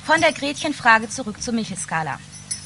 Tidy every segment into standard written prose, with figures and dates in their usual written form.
Von der Gretchenfrage zurück zur Michel-Skala.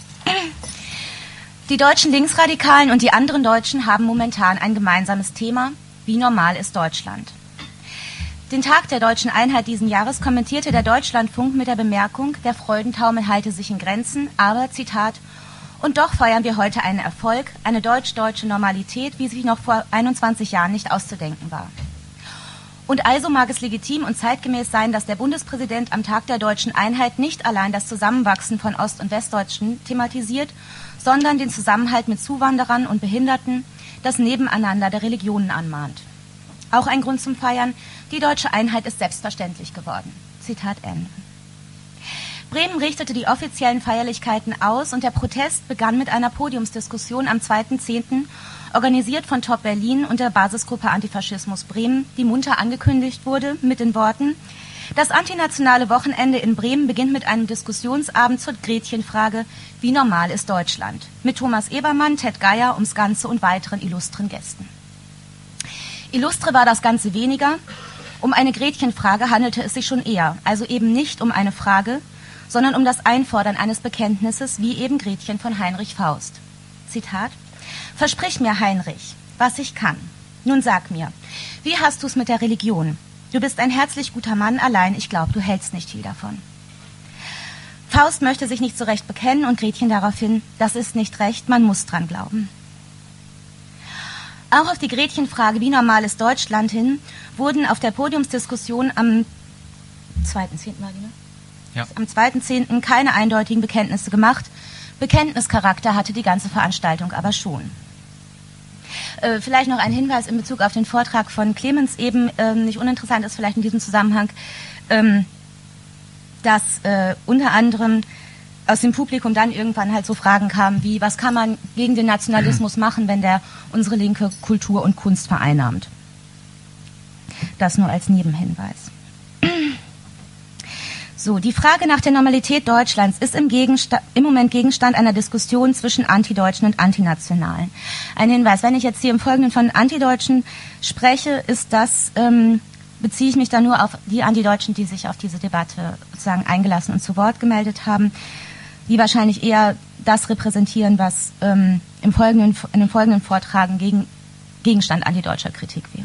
Die deutschen Linksradikalen und die anderen Deutschen haben momentan ein gemeinsames Thema: Wie normal ist Deutschland? Den Tag der deutschen Einheit diesen Jahres kommentierte der Deutschlandfunk mit der Bemerkung, der Freudentaumel halte sich in Grenzen, aber, Zitat, und doch feiern wir heute einen Erfolg, eine deutsch-deutsche Normalität, wie sie noch vor 21 Jahren nicht auszudenken war. Und also mag es legitim und zeitgemäß sein, dass der Bundespräsident am Tag der deutschen Einheit nicht allein das Zusammenwachsen von Ost- und Westdeutschen thematisiert, sondern den Zusammenhalt mit Zuwanderern und Behinderten, das Nebeneinander der Religionen anmahnt. Auch ein Grund zum Feiern: Die deutsche Einheit ist selbstverständlich geworden. Zitat Ende. Bremen richtete die offiziellen Feierlichkeiten aus und der Protest begann mit einer Podiumsdiskussion am 2.10., organisiert von Top Berlin und der Basisgruppe Antifaschismus Bremen, die munter angekündigt wurde mit den Worten: Das antinationale Wochenende in Bremen beginnt mit einem Diskussionsabend zur Gretchenfrage: Wie normal ist Deutschland? Mit Thomas Ebermann, Ted Geier ums Ganze und weiteren illustren Gästen. Illustre war das Ganze weniger. Um eine Gretchenfrage handelte es sich schon eher, also eben nicht um eine Frage, sondern um das Einfordern eines Bekenntnisses, wie eben Gretchen von Heinrich Faust. Zitat: Versprich mir, Heinrich, was ich kann. Nun sag mir, wie hast du's mit der Religion? Du bist ein herzlich guter Mann, allein ich glaube, du hältst nicht viel davon. Faust möchte sich nicht so recht bekennen und Gretchen daraufhin: Das ist nicht recht, man muss dran glauben. Auch auf die Gretchenfrage, wie normal ist Deutschland, hin, wurden auf der Podiumsdiskussion am 2.10. war die, ne? Ja. Am 2.10. keine eindeutigen Bekenntnisse gemacht. Bekenntnischarakter hatte die ganze Veranstaltung aber schon. Vielleicht noch ein Hinweis in Bezug auf den Vortrag von Clemens eben, nicht uninteressant ist vielleicht in diesem Zusammenhang, dass unter anderem aus dem Publikum dann irgendwann halt so Fragen kamen wie: Was kann man gegen den Nationalismus machen, wenn der unsere linke Kultur und Kunst vereinnahmt? Das nur als Nebenhinweis. So, die Frage nach der Normalität Deutschlands ist im Moment Gegenstand einer Diskussion zwischen Antideutschen und Antinationalen. Ein Hinweis: Wenn ich jetzt hier im Folgenden von Antideutschen spreche, ist das, beziehe ich mich dann nur auf die Antideutschen, die sich auf diese Debatte sozusagen eingelassen und zu Wort gemeldet haben, die wahrscheinlich eher das repräsentieren, was in dem folgenden Vortragen Gegenstand antideutscher Kritik wäre.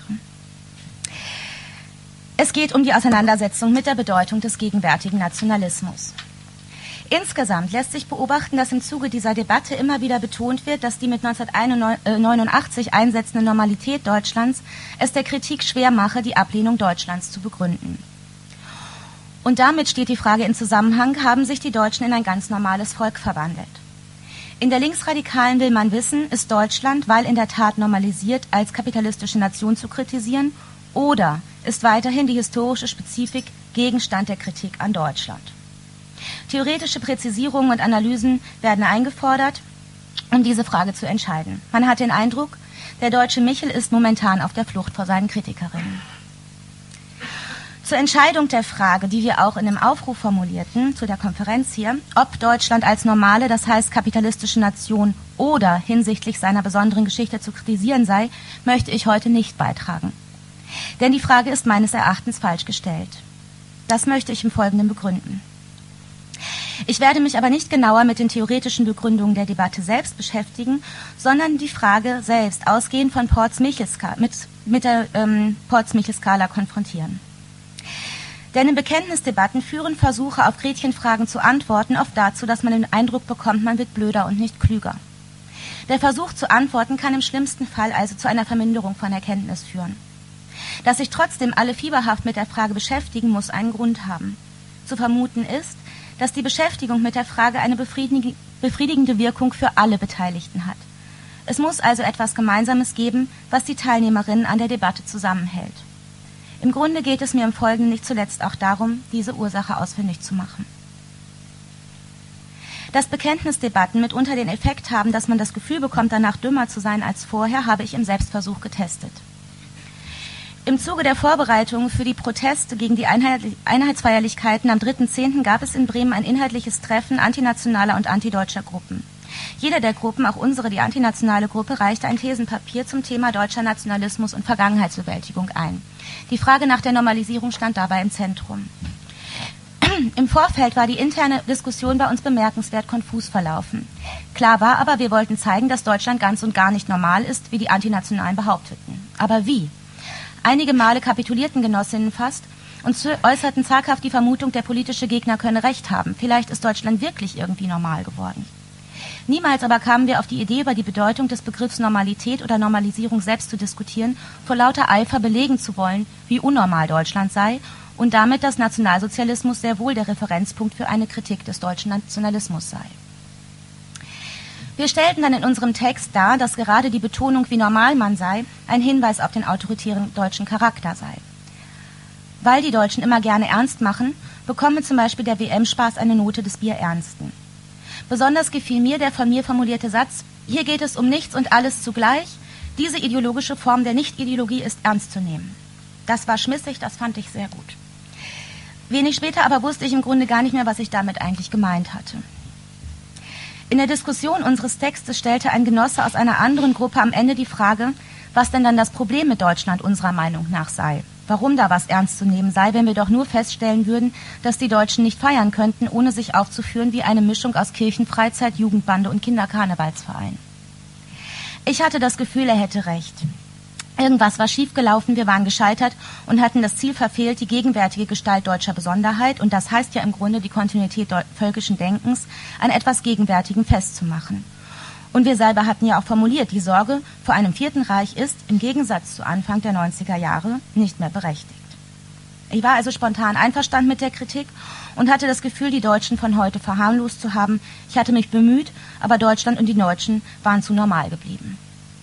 Es geht um die Auseinandersetzung mit der Bedeutung des gegenwärtigen Nationalismus. Insgesamt lässt sich beobachten, dass im Zuge dieser Debatte immer wieder betont wird, dass die mit 1989 einsetzende Normalität Deutschlands es der Kritik schwer mache, die Ablehnung Deutschlands zu begründen. Und damit steht die Frage in Zusammenhang: Haben sich die Deutschen in ein ganz normales Volk verwandelt? In der Linksradikalen will man wissen: Ist Deutschland, weil in der Tat normalisiert, als kapitalistische Nation zu kritisieren, oder ist weiterhin die historische Spezifik Gegenstand der Kritik an Deutschland? Theoretische Präzisierungen und Analysen werden eingefordert, um diese Frage zu entscheiden. Man hat den Eindruck, der deutsche Michel ist momentan auf der Flucht vor seinen Kritikerinnen. Zur Entscheidung der Frage, die wir auch in dem Aufruf formulierten, zu der Konferenz hier, ob Deutschland als normale, das heißt kapitalistische Nation oder hinsichtlich seiner besonderen Geschichte zu kritisieren sei, möchte ich heute nicht beitragen. Denn die Frage ist meines Erachtens falsch gestellt. Das möchte ich im Folgenden begründen. Ich werde mich aber nicht genauer mit den theoretischen Begründungen der Debatte selbst beschäftigen, sondern die Frage selbst ausgehend von mit der Ports-Michel-Skala konfrontieren. Denn in Bekenntnisdebatten führen Versuche, auf Gretchenfragen zu antworten, oft dazu, dass man den Eindruck bekommt, man wird blöder und nicht klüger. Der Versuch zu antworten kann im schlimmsten Fall also zu einer Verminderung von Erkenntnis führen. Dass sich trotzdem alle fieberhaft mit der Frage beschäftigen, muss einen Grund haben. Zu vermuten ist, dass die Beschäftigung mit der Frage eine befriedigende Wirkung für alle Beteiligten hat. Es muss also etwas Gemeinsames geben, was die Teilnehmerinnen an der Debatte zusammenhält. Im Grunde geht es mir im Folgenden nicht zuletzt auch darum, diese Ursache ausfindig zu machen. Dass Bekenntnisdebatten mitunter den Effekt haben, dass man das Gefühl bekommt, danach dümmer zu sein als vorher, habe ich im Selbstversuch getestet. Im Zuge der Vorbereitungen für die Proteste gegen die Einheitsfeierlichkeiten am 3.10. gab es in Bremen ein inhaltliches Treffen antinationaler und antideutscher Gruppen. Jede der Gruppen, auch unsere, die antinationale Gruppe, reichte ein Thesenpapier zum Thema deutscher Nationalismus und Vergangenheitsbewältigung ein. Die Frage nach der Normalisierung stand dabei im Zentrum. Im Vorfeld war die interne Diskussion bei uns bemerkenswert konfus verlaufen. Klar war aber, wir wollten zeigen, dass Deutschland ganz und gar nicht normal ist, wie die Antinationalen behaupteten. Aber wie? Einige Male kapitulierten Genossinnen fast und äußerten zaghaft die Vermutung, der politische Gegner könne recht haben. Vielleicht ist Deutschland wirklich irgendwie normal geworden. Niemals aber kamen wir auf die Idee, über die Bedeutung des Begriffs Normalität oder Normalisierung selbst zu diskutieren, vor lauter Eifer belegen zu wollen, wie unnormal Deutschland sei und damit, dass Nationalsozialismus sehr wohl der Referenzpunkt für eine Kritik des deutschen Nationalismus sei. Wir stellten dann in unserem Text dar, dass gerade die Betonung, wie normal man sei, ein Hinweis auf den autoritären deutschen Charakter sei. Weil die Deutschen immer gerne ernst machen, bekomme zum Beispiel der WM-Spaß eine Note des Bierernsten. Besonders gefiel mir der von mir formulierte Satz, hier geht es um nichts und alles zugleich, diese ideologische Form der Nicht-Ideologie ist ernst zu nehmen. Das war schmissig, das fand ich sehr gut. Wenig später aber wusste ich im Grunde gar nicht mehr, was ich damit eigentlich gemeint hatte. In der Diskussion unseres Textes stellte ein Genosse aus einer anderen Gruppe am Ende die Frage, was denn dann das Problem mit Deutschland unserer Meinung nach sei. Warum da was ernst zu nehmen sei, wenn wir doch nur feststellen würden, dass die Deutschen nicht feiern könnten, ohne sich aufzuführen wie eine Mischung aus Kirchenfreizeit, Jugendbande und Kinderkarnevalsverein. Ich hatte das Gefühl, er hätte recht. Irgendwas war schiefgelaufen, wir waren gescheitert und hatten das Ziel verfehlt, die gegenwärtige Gestalt deutscher Besonderheit, und das heißt ja im Grunde die Kontinuität völkischen Denkens, an etwas Gegenwärtigem festzumachen. Und wir selber hatten ja auch formuliert, die Sorge vor einem Vierten Reich ist, im Gegensatz zu Anfang der 90er Jahre, nicht mehr berechtigt. Ich war also spontan einverstanden mit der Kritik und hatte das Gefühl, die Deutschen von heute verharmlost zu haben. Ich hatte mich bemüht, aber Deutschland und die Deutschen waren zu normal geblieben.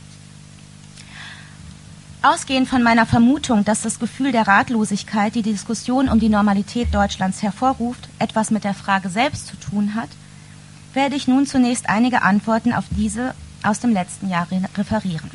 Ausgehend von meiner Vermutung, dass das Gefühl der Ratlosigkeit, die die Diskussion um die Normalität Deutschlands hervorruft, etwas mit der Frage selbst zu tun hat, werde ich nun zunächst einige Antworten auf diese aus dem letzten Jahr referieren.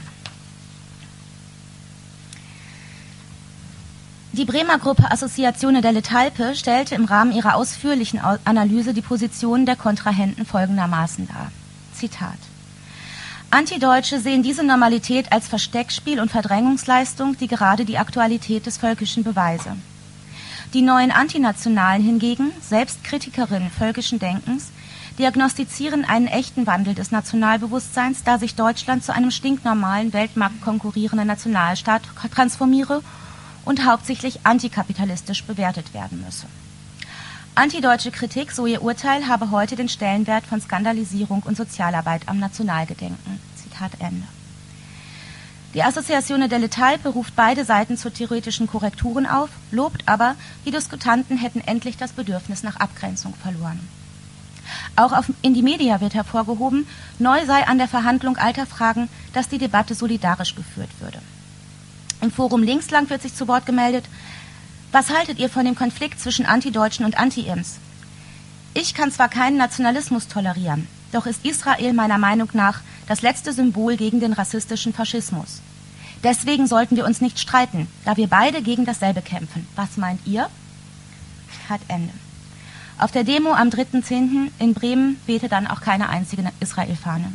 Die Bremer Gruppe Associazione delle Talpe stellte im Rahmen ihrer ausführlichen Analyse die Positionen der Kontrahenten folgendermaßen dar. Zitat: Antideutsche sehen diese Normalität als Versteckspiel und Verdrängungsleistung, die gerade die Aktualität des Völkischen beweise. Die neuen Antinationalen hingegen, selbst Kritikerinnen völkischen Denkens, diagnostizieren einen echten Wandel des Nationalbewusstseins, da sich Deutschland zu einem stinknormalen, weltmarktkonkurrierenden Nationalstaat transformiere und hauptsächlich antikapitalistisch bewertet werden müsse. Antideutsche Kritik, so ihr Urteil, habe heute den Stellenwert von Skandalisierung und Sozialarbeit am Nationalgedenken. Zitat Ende. Die Associazione delle Talpe ruft beide Seiten zu theoretischen Korrekturen auf, lobt aber, die Diskutanten hätten endlich das Bedürfnis nach Abgrenzung verloren. Auch auf Indymedia wird hervorgehoben, neu sei an der Verhandlung alter Fragen, dass die Debatte solidarisch geführt würde. Im Forum Linkslang wird sich zu Wort gemeldet: Was haltet ihr von dem Konflikt zwischen Antideutschen und Anti-Ims? Ich kann zwar keinen Nationalismus tolerieren, doch ist Israel meiner Meinung nach das letzte Symbol gegen den rassistischen Faschismus. Deswegen sollten wir uns nicht streiten, da wir beide gegen dasselbe kämpfen. Was meint ihr? Hat Ende. Auf der Demo am 3.10. in Bremen wehte dann auch keine einzige Israel-Fahne.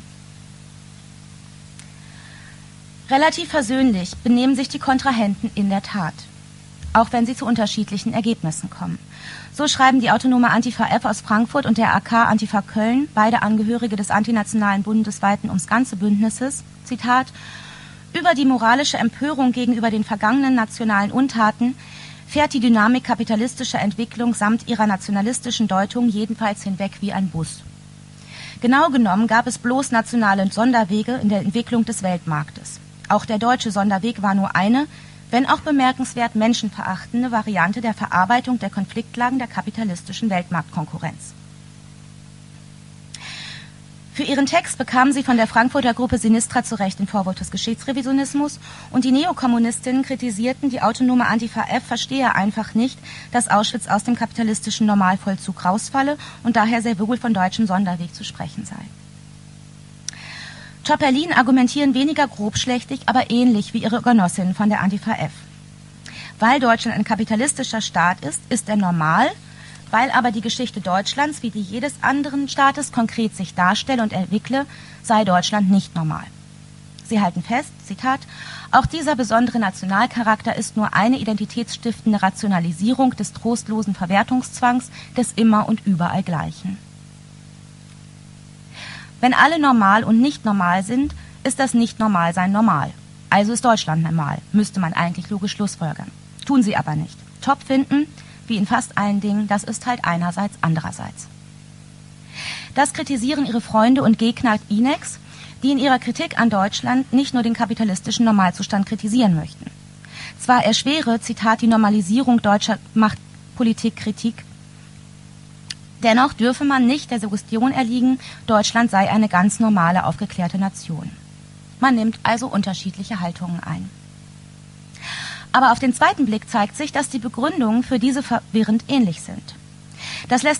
Relativ versöhnlich benehmen sich die Kontrahenten in der Tat, auch wenn sie zu unterschiedlichen Ergebnissen kommen. So schreiben die autonome Antifa F aus Frankfurt und der AK Antifa Köln, beide Angehörige des antinationalen bundesweiten ums ganze Bündnisses, Zitat: Über die moralische Empörung gegenüber den vergangenen nationalen Untaten fährt die Dynamik kapitalistischer Entwicklung samt ihrer nationalistischen Deutung jedenfalls hinweg wie ein Bus. Genau genommen gab es bloß nationale Sonderwege in der Entwicklung des Weltmarktes. Auch der deutsche Sonderweg war nur eine, wenn auch bemerkenswert menschenverachtende Variante der Verarbeitung der Konfliktlagen der kapitalistischen Weltmarktkonkurrenz. Für ihren Text bekamen sie von der Frankfurter Gruppe Sinistra zu Recht den Vorwurf des Geschichtsrevisionismus, und die Neokommunistinnen kritisierten, die autonome Antifa F verstehe einfach nicht, dass Auschwitz aus dem kapitalistischen Normalvollzug rausfalle und daher sehr wohl von deutschem Sonderweg zu sprechen sei. Top-Berlin argumentieren weniger grobschlächtig, aber ähnlich wie ihre Genossinnen von der Antifa F. Weil Deutschland ein kapitalistischer Staat ist, ist er normal. Weil aber die Geschichte Deutschlands wie die jedes anderen Staates konkret sich darstelle und entwickle, sei Deutschland nicht normal. Sie halten fest, Zitat, auch dieser besondere Nationalcharakter ist nur eine identitätsstiftende Rationalisierung des trostlosen Verwertungszwangs des Immer und Überall Gleichen. Wenn alle normal und nicht normal sind, ist das Nicht-Normalsein normal. Also ist Deutschland normal, müsste man eigentlich logisch schlussfolgern. Tun sie aber nicht. Top finden, wie in fast allen Dingen, das ist halt einerseits, andererseits. Das kritisieren ihre Freunde und Gegner INEX, die in ihrer Kritik an Deutschland nicht nur den kapitalistischen Normalzustand kritisieren möchten. Zwar erschwere, Zitat, die Normalisierung deutscher Machtpolitikkritik, dennoch dürfe man nicht der Suggestion erliegen, Deutschland sei eine ganz normale, aufgeklärte Nation. Man nimmt also unterschiedliche Haltungen ein. Aber auf den zweiten Blick zeigt sich, dass die Begründungen für diese verwirrend ähnlich sind. Das lässt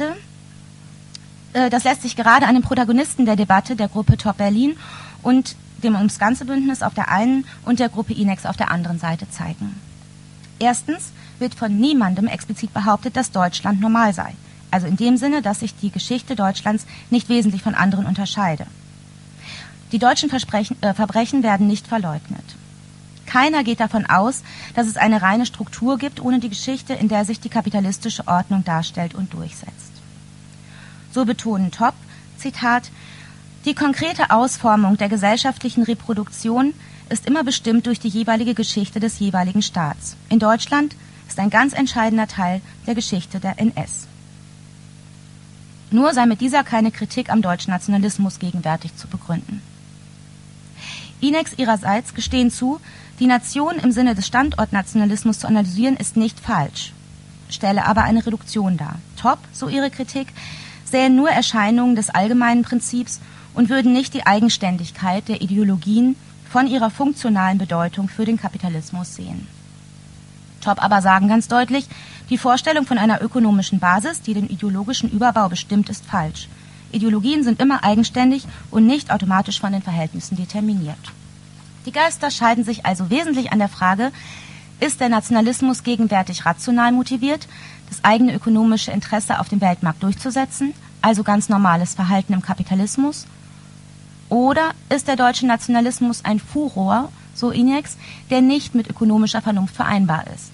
sich gerade an den Protagonisten der Debatte, der Gruppe Top Berlin und dem Ums Ganze Bündnis auf der einen und der Gruppe INEX auf der anderen Seite zeigen. Erstens wird von niemandem explizit behauptet, dass Deutschland normal sei. Also in dem Sinne, dass sich die Geschichte Deutschlands nicht wesentlich von anderen unterscheide. Die deutschen Verbrechen werden nicht verleugnet. Keiner geht davon aus, dass es eine reine Struktur gibt, ohne die Geschichte, in der sich die kapitalistische Ordnung darstellt und durchsetzt. So betonen Top, Zitat, die konkrete Ausformung der gesellschaftlichen Reproduktion ist immer bestimmt durch die jeweilige Geschichte des jeweiligen Staats. In Deutschland ist ein ganz entscheidender Teil der Geschichte der NS. Nur sei mit dieser keine Kritik am deutschen Nationalismus gegenwärtig zu begründen. INEX ihrerseits gestehen zu, die Nation im Sinne des Standortnationalismus zu analysieren ist nicht falsch, stelle aber eine Reduktion dar. Top, so ihre Kritik, sähen nur Erscheinungen des allgemeinen Prinzips und würden nicht die Eigenständigkeit der Ideologien von ihrer funktionalen Bedeutung für den Kapitalismus sehen. Top aber sagen ganz deutlich, die Vorstellung von einer ökonomischen Basis, die den ideologischen Überbau bestimmt, ist falsch. Ideologien sind immer eigenständig und nicht automatisch von den Verhältnissen determiniert. Die Geister scheiden sich also wesentlich an der Frage, ist der Nationalismus gegenwärtig rational motiviert, das eigene ökonomische Interesse auf dem Weltmarkt durchzusetzen, also ganz normales Verhalten im Kapitalismus? Oder ist der deutsche Nationalismus ein Furor, so INEX, der nicht mit ökonomischer Vernunft vereinbar ist?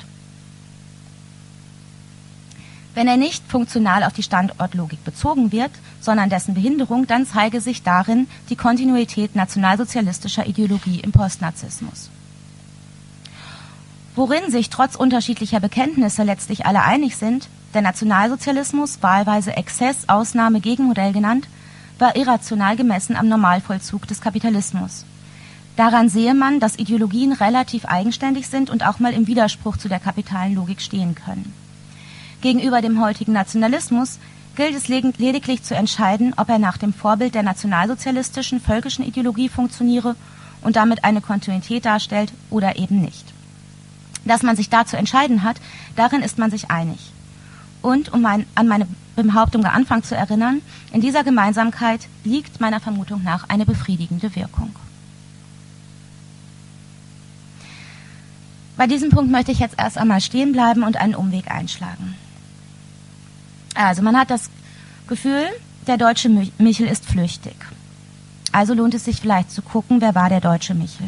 Wenn er nicht funktional auf die Standortlogik bezogen wird, sondern dessen Behinderung, dann zeige sich darin die Kontinuität nationalsozialistischer Ideologie im Postnazismus. Worin sich trotz unterschiedlicher Bekenntnisse letztlich alle einig sind, der Nationalsozialismus, wahlweise Exzess, Ausnahme, Gegenmodell genannt, war irrational gemessen am Normalvollzug des Kapitalismus. Daran sehe man, dass Ideologien relativ eigenständig sind und auch mal im Widerspruch zu der kapitalen Logik stehen können. Gegenüber dem heutigen Nationalismus gilt es lediglich zu entscheiden, ob er nach dem Vorbild der nationalsozialistischen völkischen Ideologie funktioniere und damit eine Kontinuität darstellt oder eben nicht. Dass man sich da zu entscheiden hat, darin ist man sich einig. Und, um an meine Behauptung am Anfang zu erinnern, in dieser Gemeinsamkeit liegt meiner Vermutung nach eine befriedigende Wirkung. Bei diesem Punkt möchte ich jetzt erst einmal stehen bleiben und einen Umweg einschlagen. Also man hat das Gefühl, der deutsche Michel ist flüchtig. Also lohnt es sich vielleicht zu gucken, wer war der deutsche Michel.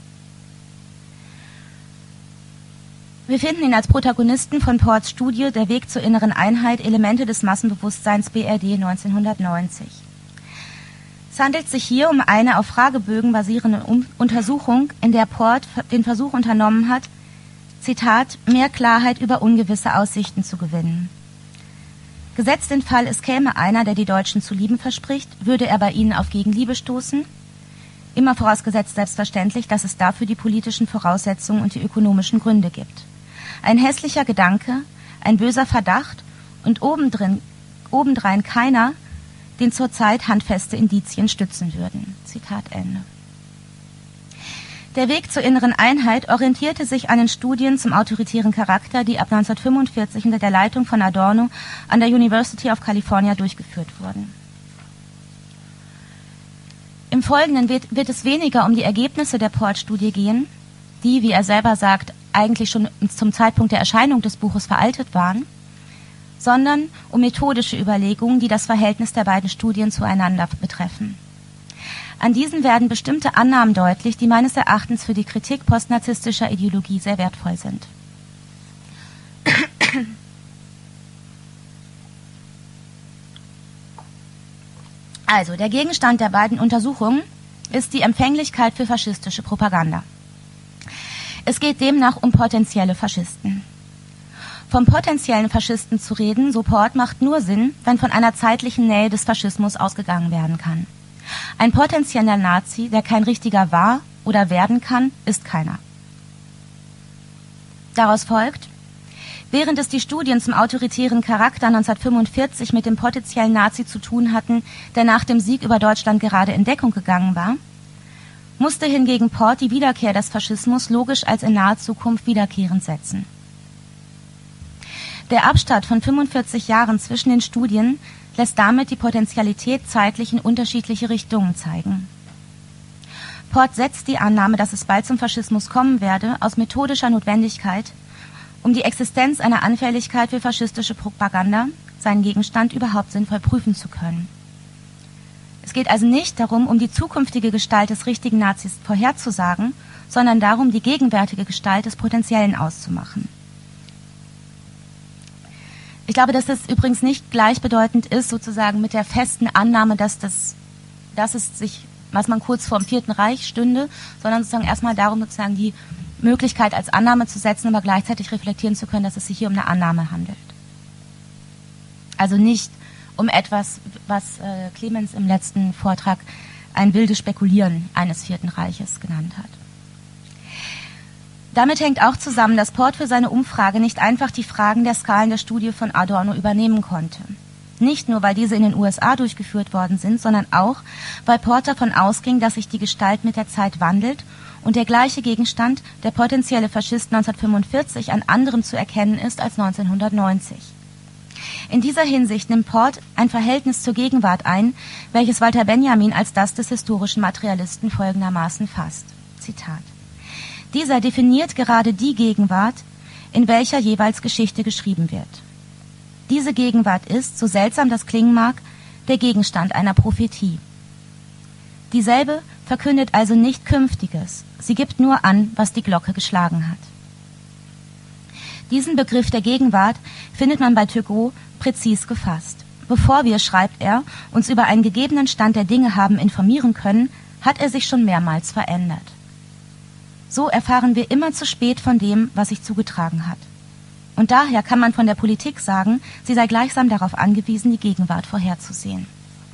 Wir finden ihn als Protagonisten von Ports Studie Der Weg zur inneren Einheit, Elemente des Massenbewusstseins BRD 1990. Es handelt sich hier um eine auf Fragebögen basierende Untersuchung, in der Port den Versuch unternommen hat, Zitat, mehr Klarheit über ungewisse Aussichten zu gewinnen. Gesetzt den Fall, es käme einer, der die Deutschen zu lieben verspricht, würde er bei ihnen auf Gegenliebe stoßen? Immer vorausgesetzt selbstverständlich, dass es dafür die politischen Voraussetzungen und die ökonomischen Gründe gibt. Ein hässlicher Gedanke, ein böser Verdacht und obendrein keiner, den zurzeit handfeste Indizien stützen würden. Zitat Ende. Der Weg zur inneren Einheit orientierte sich an den Studien zum autoritären Charakter, die ab 1945 unter der Leitung von Adorno an der University of California durchgeführt wurden. Im Folgenden wird es weniger um die Ergebnisse der Port-Studie gehen, die, wie er selber sagt, eigentlich schon zum Zeitpunkt der Erscheinung des Buches veraltet waren, sondern um methodische Überlegungen, die das Verhältnis der beiden Studien zueinander betreffen. An diesen werden bestimmte Annahmen deutlich, die meines Erachtens für die Kritik postnarzisstischer Ideologie sehr wertvoll sind. Also, der Gegenstand der beiden Untersuchungen ist die Empfänglichkeit für faschistische Propaganda. Es geht demnach um potenzielle Faschisten. Vom potenziellen Faschisten zu reden, so Port, macht nur Sinn, wenn von einer zeitlichen Nähe des Faschismus ausgegangen werden kann. Ein potenzieller Nazi, der kein richtiger war oder werden kann, ist keiner. Daraus folgt, während es die Studien zum autoritären Charakter 1945 mit dem potenziellen Nazi zu tun hatten, der nach dem Sieg über Deutschland gerade in Deckung gegangen war, musste hingegen Port die Wiederkehr des Faschismus logisch als in naher Zukunft wiederkehrend setzen. Der Abstand von 45 Jahren zwischen den Studien lässt damit die Potentialität zeitlich in unterschiedliche Richtungen zeigen. Port setzt die Annahme, dass es bald zum Faschismus kommen werde, aus methodischer Notwendigkeit, um die Existenz einer Anfälligkeit für faschistische Propaganda, seinen Gegenstand überhaupt sinnvoll prüfen zu können. Es geht also nicht darum, um die zukünftige Gestalt des richtigen Nazis vorherzusagen, sondern darum, die gegenwärtige Gestalt des Potenziellen auszumachen. Ich glaube, dass das übrigens nicht gleichbedeutend ist, sozusagen mit der festen Annahme, dass was man kurz vor dem Vierten Reich stünde, sondern sozusagen erstmal darum, sozusagen die Möglichkeit als Annahme zu setzen, aber gleichzeitig reflektieren zu können, dass es sich hier um eine Annahme handelt. Also nicht um etwas, was Clemens im letzten Vortrag ein wildes Spekulieren eines Vierten Reiches genannt hat. Damit hängt auch zusammen, dass Port für seine Umfrage nicht einfach die Fragen der Skalen der Studie von Adorno übernehmen konnte. Nicht nur, weil diese in den USA durchgeführt worden sind, sondern auch, weil Port davon ausging, dass sich die Gestalt mit der Zeit wandelt und der gleiche Gegenstand, der potenzielle Faschist 1945, an anderem zu erkennen ist als 1990. In dieser Hinsicht nimmt Port ein Verhältnis zur Gegenwart ein, welches Walter Benjamin als das des historischen Materialisten folgendermaßen fasst. Zitat: Dieser definiert gerade die Gegenwart, in welcher jeweils Geschichte geschrieben wird. Diese Gegenwart ist, so seltsam das klingen mag, der Gegenstand einer Prophetie. Dieselbe verkündet also nicht Künftiges, sie gibt nur an, was die Glocke geschlagen hat. Diesen Begriff der Gegenwart findet man bei Turgot präzis gefasst. Bevor wir, schreibt er, uns über einen gegebenen Stand der Dinge haben informieren können, hat er sich schon mehrmals verändert. So erfahren wir immer zu spät von dem, was sich zugetragen hat. Und daher kann man von der Politik sagen, sie sei gleichsam darauf angewiesen, die Gegenwart vorherzusehen.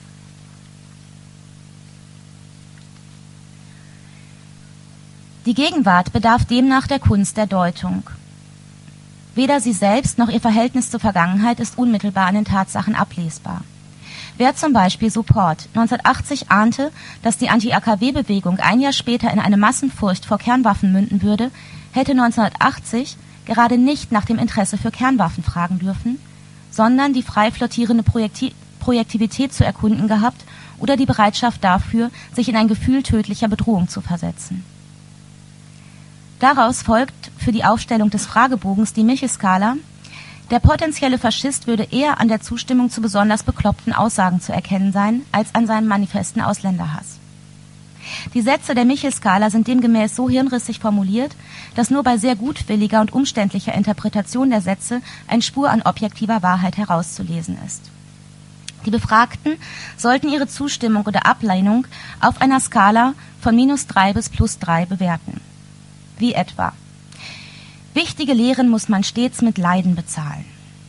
Die Gegenwart bedarf demnach der Kunst der Deutung. Weder sie selbst noch ihr Verhältnis zur Vergangenheit ist unmittelbar an den Tatsachen ablesbar. Wer zum Beispiel, so Port, 1980 ahnte, dass die Anti-AKW-Bewegung ein Jahr später in eine Massenfurcht vor Kernwaffen münden würde, hätte 1980 gerade nicht nach dem Interesse für Kernwaffen fragen dürfen, sondern die frei flottierende Projektivität zu erkunden gehabt oder die Bereitschaft dafür, sich in ein Gefühl tödlicher Bedrohung zu versetzen. Daraus folgt für die Aufstellung des Fragebogens die Michel-Skala: Der potenzielle Faschist würde eher an der Zustimmung zu besonders bekloppten Aussagen zu erkennen sein, als an seinem manifesten Ausländerhass. Die Sätze der Michel-Skala sind demgemäß so hirnrissig formuliert, dass nur bei sehr gutwilliger und umständlicher Interpretation der Sätze eine Spur an objektiver Wahrheit herauszulesen ist. Die Befragten sollten ihre Zustimmung oder Ablehnung auf einer Skala von -3 bis +3 bewerten. Wie etwa: Wichtige Lehren muss man stets mit Leiden bezahlen.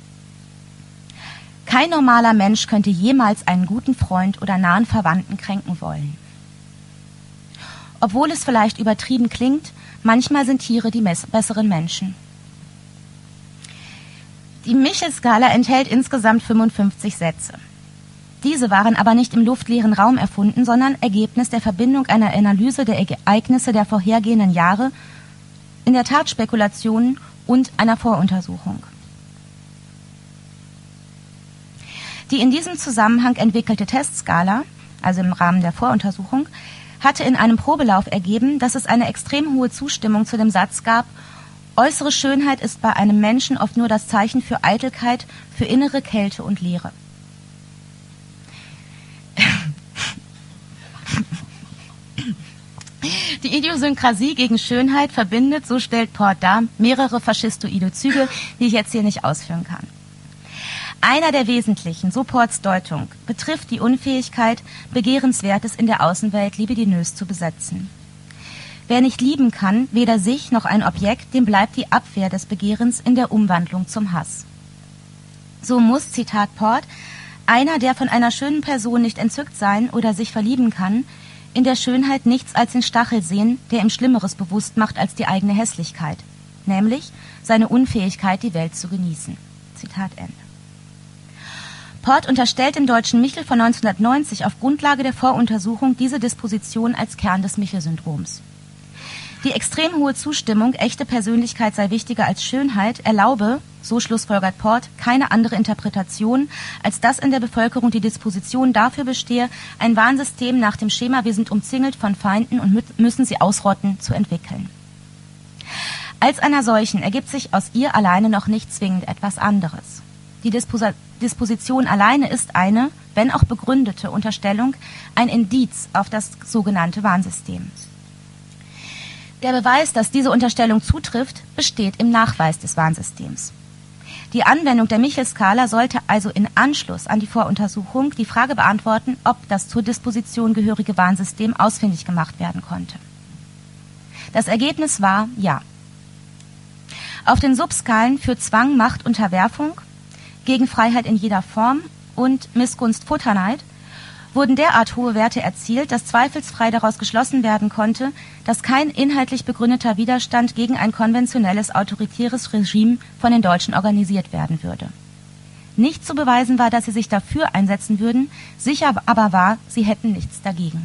Kein normaler Mensch könnte jemals einen guten Freund oder nahen Verwandten kränken wollen. Obwohl es vielleicht übertrieben klingt, manchmal sind Tiere die besseren Menschen. Die Michel-Skala enthält insgesamt 55 Sätze. Diese waren aber nicht im luftleeren Raum erfunden, sondern Ergebnis der Verbindung einer Analyse der Ereignisse der vorhergehenden Jahre, in der Tat Spekulationen und einer Voruntersuchung. Die in diesem Zusammenhang entwickelte Testskala, also im Rahmen der Voruntersuchung, hatte in einem Probelauf ergeben, dass es eine extrem hohe Zustimmung zu dem Satz gab: Äußere Schönheit ist bei einem Menschen oft nur das Zeichen für Eitelkeit, für innere Kälte und Leere. Die Idiosynkrasie gegen Schönheit verbindet, so stellt Port dar, mehrere faschistoide Züge, die ich jetzt hier nicht ausführen kann. Einer der wesentlichen, so Ports Deutung, betrifft die Unfähigkeit, Begehrenswertes in der Außenwelt libidinös zu besetzen. Wer nicht lieben kann, weder sich noch ein Objekt, dem bleibt die Abwehr des Begehrens in der Umwandlung zum Hass. So muss, Zitat Port, einer, der von einer schönen Person nicht entzückt sein oder sich verlieben kann, in der Schönheit nichts als den Stachel sehen, der ihm Schlimmeres bewusst macht als die eigene Hässlichkeit, nämlich seine Unfähigkeit, die Welt zu genießen. Zitat Ende. Port unterstellt dem deutschen Michel von 1990 auf Grundlage der Voruntersuchung diese Disposition als Kern des Michel-Syndroms. Die extrem hohe Zustimmung, echte Persönlichkeit sei wichtiger als Schönheit, erlaube, so schlussfolgert Port, keine andere Interpretation, als dass in der Bevölkerung die Disposition dafür bestehe, ein Warnsystem nach dem Schema „Wir sind umzingelt von Feinden und müssen sie ausrotten" zu entwickeln. Als einer solchen ergibt sich aus ihr alleine noch nicht zwingend etwas anderes. Die Disposition alleine ist eine, wenn auch begründete Unterstellung, ein Indiz auf das sogenannte Warnsystem. Der Beweis, dass diese Unterstellung zutrifft, besteht im Nachweis des Warnsystems. Die Anwendung der Michel-Skala sollte also in Anschluss an die Voruntersuchung die Frage beantworten, ob das zur Disposition gehörige Warnsystem ausfindig gemacht werden konnte. Das Ergebnis war ja. Auf den Subskalen für Zwang, Macht, Unterwerfung, gegen Freiheit in jeder Form und Missgunst, Futterneid wurden derart hohe Werte erzielt, dass zweifelsfrei daraus geschlossen werden konnte, dass kein inhaltlich begründeter Widerstand gegen ein konventionelles autoritäres Regime von den Deutschen organisiert werden würde. Nicht zu beweisen war, dass sie sich dafür einsetzen würden, sicher aber war, sie hätten nichts dagegen.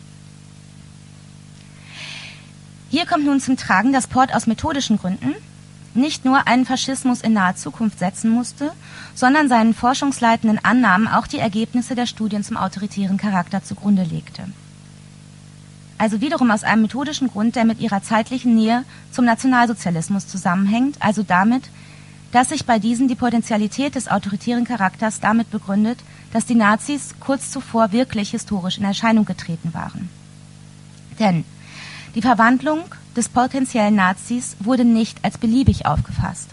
Hier kommt nun zum Tragen, dass Port aus methodischen Gründen nicht nur einen Faschismus in naher Zukunft setzen musste, sondern seinen forschungsleitenden Annahmen auch die Ergebnisse der Studien zum autoritären Charakter zugrunde legte. Also wiederum aus einem methodischen Grund, der mit ihrer zeitlichen Nähe zum Nationalsozialismus zusammenhängt, also damit, dass sich bei diesen die Potentialität des autoritären Charakters damit begründet, dass die Nazis kurz zuvor wirklich historisch in Erscheinung getreten waren. Denn die Verwandlung des potenziellen Nazis wurde nicht als beliebig aufgefasst.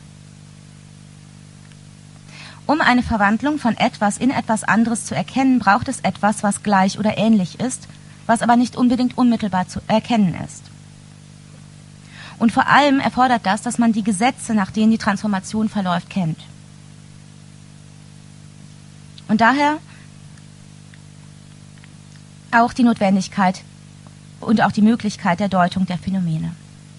Um eine Verwandlung von etwas in etwas anderes zu erkennen, braucht es etwas, was gleich oder ähnlich ist, was aber nicht unbedingt unmittelbar zu erkennen ist. Und vor allem erfordert das, dass man die Gesetze, nach denen die Transformation verläuft, kennt. Und daher auch die Notwendigkeit und auch die Möglichkeit der Deutung der Phänomene.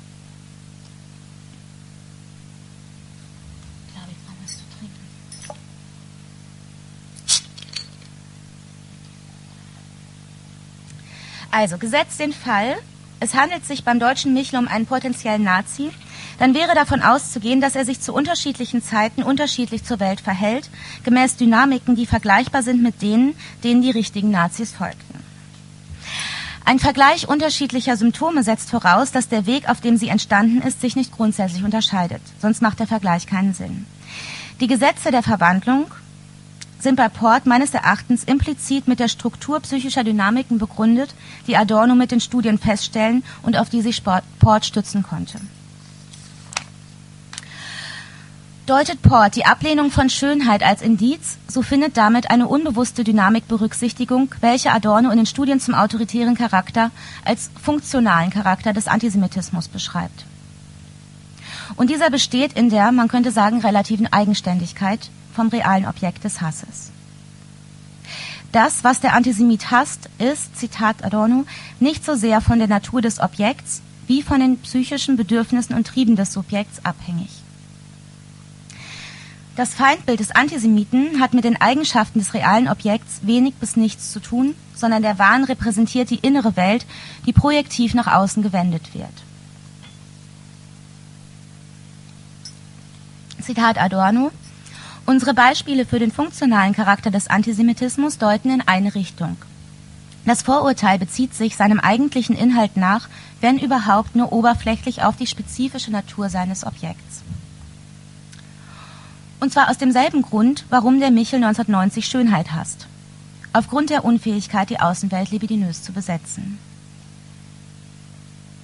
Also, gesetzt den Fall, es handelt sich beim deutschen Michel um einen potenziellen Nazi, dann wäre davon auszugehen, dass er sich zu unterschiedlichen Zeiten unterschiedlich zur Welt verhält, gemäß Dynamiken, die vergleichbar sind mit denen die richtigen Nazis folgten. Ein Vergleich unterschiedlicher Symptome setzt voraus, dass der Weg, auf dem sie entstanden ist, sich nicht grundsätzlich unterscheidet. Sonst macht der Vergleich keinen Sinn. Die Gesetze der Verwandlung sind bei Port meines Erachtens implizit mit der Struktur psychischer Dynamiken begründet, die Adorno mit den Studien feststellen und auf die sich Port stützen konnte. Deutet Port die Ablehnung von Schönheit als Indiz, so findet damit eine unbewusste Dynamik Berücksichtigung, welche Adorno in den Studien zum autoritären Charakter als funktionalen Charakter des Antisemitismus beschreibt. Und dieser besteht in der, man könnte sagen, relativen Eigenständigkeit vom realen Objekt des Hasses. Das, was der Antisemit hasst, ist, Zitat Adorno, nicht so sehr von der Natur des Objekts, wie von den psychischen Bedürfnissen und Trieben des Subjekts abhängig. Das Feindbild des Antisemiten hat mit den Eigenschaften des realen Objekts wenig bis nichts zu tun, sondern der Wahn repräsentiert die innere Welt, die projektiv nach außen gewendet wird. Zitat Adorno: Unsere Beispiele für den funktionalen Charakter des Antisemitismus deuten in eine Richtung. Das Vorurteil bezieht sich seinem eigentlichen Inhalt nach, wenn überhaupt nur oberflächlich auf die spezifische Natur seines Objekts. Und zwar aus demselben Grund, warum der Michel 1990 Schönheit hasst. Aufgrund der Unfähigkeit, die Außenwelt libidinös zu besetzen.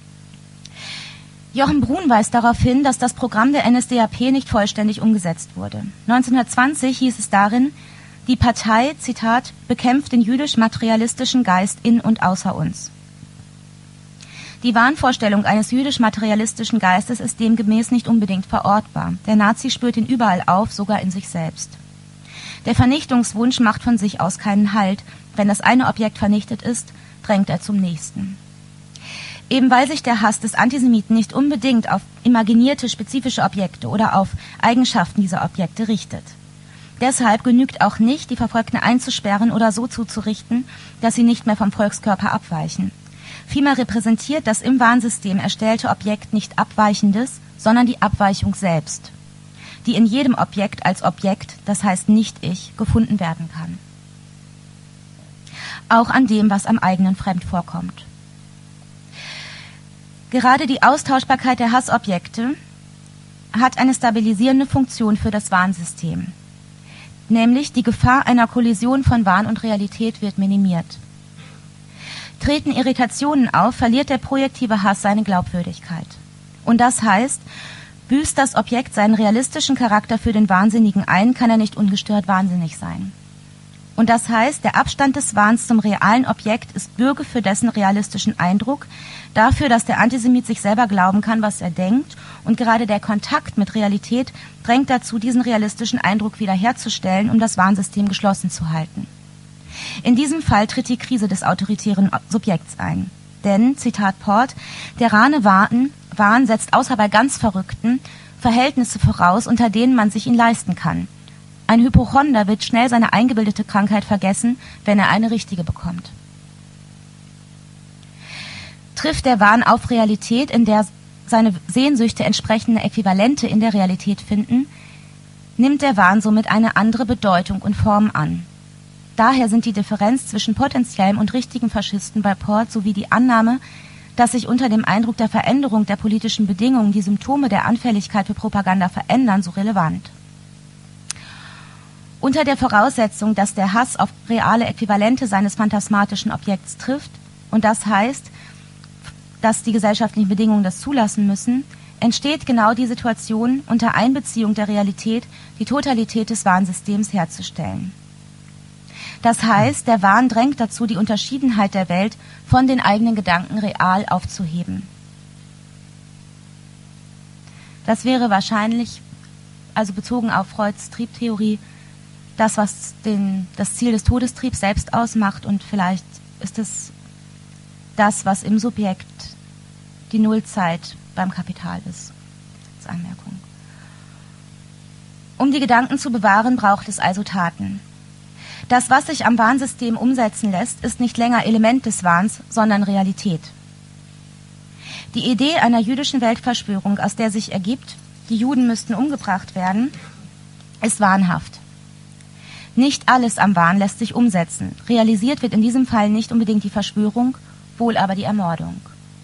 Jochen Bruhn weist darauf hin, dass das Programm der NSDAP nicht vollständig umgesetzt wurde. 1920 hieß es darin, die Partei, Zitat, bekämpft den jüdisch-materialistischen Geist in und außer uns. Die Wahnvorstellung eines jüdisch-materialistischen Geistes ist demgemäß nicht unbedingt verortbar. Der Nazi spürt ihn überall auf, sogar in sich selbst. Der Vernichtungswunsch macht von sich aus keinen Halt. Wenn das eine Objekt vernichtet ist, drängt er zum nächsten. Eben weil sich der Hass des Antisemiten nicht unbedingt auf imaginierte, spezifische Objekte oder auf Eigenschaften dieser Objekte richtet. Deshalb genügt auch nicht, die Verfolgten einzusperren oder so zuzurichten, dass sie nicht mehr vom Volkskörper abweichen. Vielmehr repräsentiert das im Warnsystem erstellte Objekt nicht Abweichendes, sondern die Abweichung selbst, die in jedem Objekt als Objekt, das heißt Nicht-Ich, gefunden werden kann. Auch an dem, was am eigenen fremd vorkommt. Gerade die Austauschbarkeit der Hassobjekte hat eine stabilisierende Funktion für das Warnsystem. Nämlich die Gefahr einer Kollision von Wahn und Realität wird minimiert. Treten Irritationen auf, verliert der projektive Hass seine Glaubwürdigkeit. Und das heißt, büßt das Objekt seinen realistischen Charakter für den Wahnsinnigen ein, kann er nicht ungestört wahnsinnig sein. Und das heißt, der Abstand des Wahns zum realen Objekt ist Bürge für dessen realistischen Eindruck, dafür, dass der Antisemit sich selber glauben kann, was er denkt, und gerade der Kontakt mit Realität drängt dazu, diesen realistischen Eindruck wiederherzustellen, um das Warnsystem geschlossen zu halten. In diesem Fall tritt die Krise des autoritären Subjekts ein. Denn, Zitat Port, der reine Wahn setzt außer bei ganz Verrückten Verhältnisse voraus, unter denen man sich ihn leisten kann. Ein Hypochonder wird schnell seine eingebildete Krankheit vergessen, wenn er eine richtige bekommt. Trifft der Wahn auf Realität, in der seine Sehnsüchte entsprechende Äquivalente in der Realität finden, nimmt der Wahn somit eine andere Bedeutung und Form an. Daher sind die Differenz zwischen potenziellem und richtigem Faschisten bei Port sowie die Annahme, dass sich unter dem Eindruck der Veränderung der politischen Bedingungen die Symptome der Anfälligkeit für Propaganda verändern, so relevant. Unter der Voraussetzung, dass der Hass auf reale Äquivalente seines phantasmatischen Objekts trifft, und das heißt, dass die gesellschaftlichen Bedingungen das zulassen müssen, entsteht genau die Situation, unter Einbeziehung der Realität die Totalität des Wahnsystems herzustellen. Das heißt, der Wahn drängt dazu, die Unterschiedenheit der Welt von den eigenen Gedanken real aufzuheben. Das wäre wahrscheinlich, also bezogen auf Freuds Triebtheorie, das, was das Ziel des Todestriebs selbst ausmacht, und vielleicht ist es das, was im Subjekt die Nullzeit beim Kapital ist. Als Anmerkung. Um die Gedanken zu bewahren, braucht es also Taten. Das, was sich am Warnsystem umsetzen lässt, ist nicht länger Element des Wahns, sondern Realität. Die Idee einer jüdischen Weltverschwörung, aus der sich ergibt, die Juden müssten umgebracht werden, ist wahnhaft. Nicht alles am Wahn lässt sich umsetzen. Realisiert wird in diesem Fall nicht unbedingt die Verschwörung, wohl aber die Ermordung.